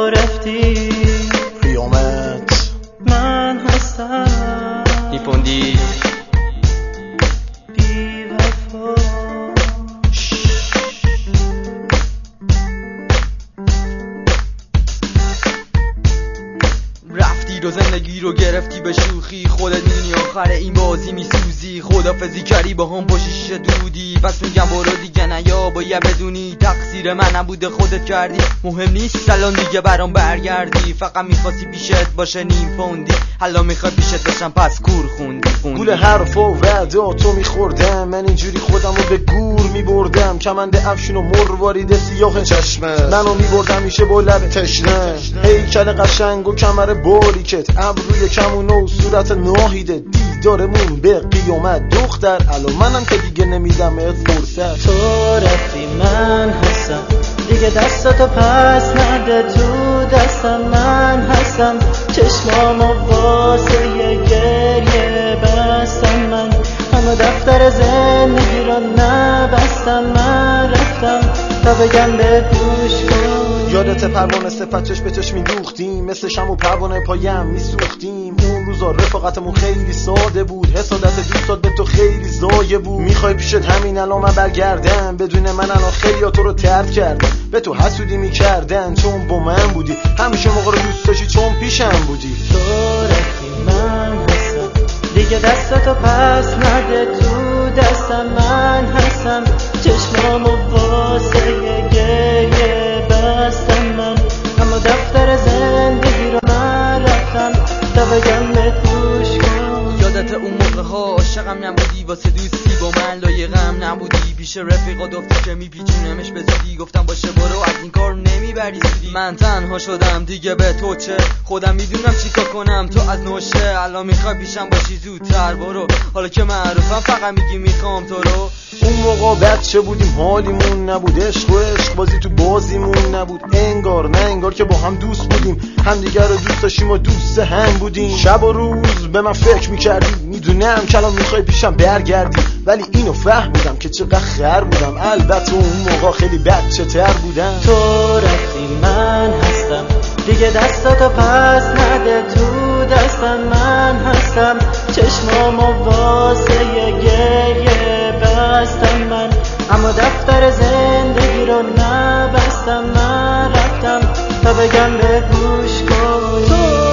رفتی قیامت من هستم دیپوندی بی وفا رفتی رو زندگی رو گرفتی به شوخی، خودت میدونی آخر این بازی میسوزی. خدافزی کردی با هم پشت شیشه دودی، پس میگم برو دیگه نیا. باید بدونی تقصیر من نبوده خودت کردی. مهم نیست الان دیگه برام برگردی، فقط میخواستی پیشت باشه نیم پوندی. الان میخوای پیشت بشم پس کور خوندی. گول حرف و وعداتو میخوردم، من اینجوری خودم رو به گور میبردم. کمند افشون و مروارید سیاه چشمه منو میبردم میشه با لب تشنه. هیکل قشنگ و کمر باریکت، ابروی کمونو و صورت ناهیده، دیدارمون به قیامت دختر. الان منم که دیگه نمیدم فرصت. تو رفتی من هستم دیگه دستاتو پس نده، تو دستم من هستم. چشمامو واسه یه گریه بستم من، اما دفتر زندگی رو نبستم. من رفتم تا بگم به گوش کن. یادت پروانه صفت چشم به چشم میدوختیم، مثل شم و پروانه پایم میسوختیم. اون روزا رفاقتمون خیلی ساده بود، حسادت دوستات به تو خیلی زایه بود. میخوای پیشت همین الان من برگردم، بدون من الان خیلی تو رو طرد کردم. به تو حسودی میکردن چون با من بودی، همیشه موقع رو دوست داشتی چون پیشم بودی. تو رفتی من هستم دیگه دستاتو پس نده، تو دستم من هستم. چشمامو واسه یه گریه بستم من، اما دفتر زندگی رو نرفتم تا بگم بهت گوش کن. یادت اون موقع ها عاشقم نبودی، واسه دوستی با من لایقم نبودی. پیش رفیقا دفتی که میپیچونمش به زودی، گفتم باشه برو از این کار نمیبری سودی. من تنها شدم دیگه به تو چه، خودم میدونم چیکار کنم تو از نوشه. الان میخوای پیشم باشی زودتر برو، حالا که معروفم فقط میگی میخوام تو رو. اون موقع بچه بودیم حالیمون نبود، عشق و عشق بازی تو بازیمون نبود. انگار نه انگار که با هم دوست بودیم، همدیگر رو دوست داشتیم و دوست هم بودیم. شب و روز به من فکر میکردی، میدونم که الان میخوای پیشم برگردی، ولی اینو فهمیدم که چقدر خر بودم. البته اون موقع خیلی بچه تر بودم. تو رفتی من هستم دیگه دستاتو پس نده، تو دستم من هستم. چشمامو واسه یه گریه بستم من، اما دفتر زندگی رو نبستم. من رفتم تا بگم به گوش کن.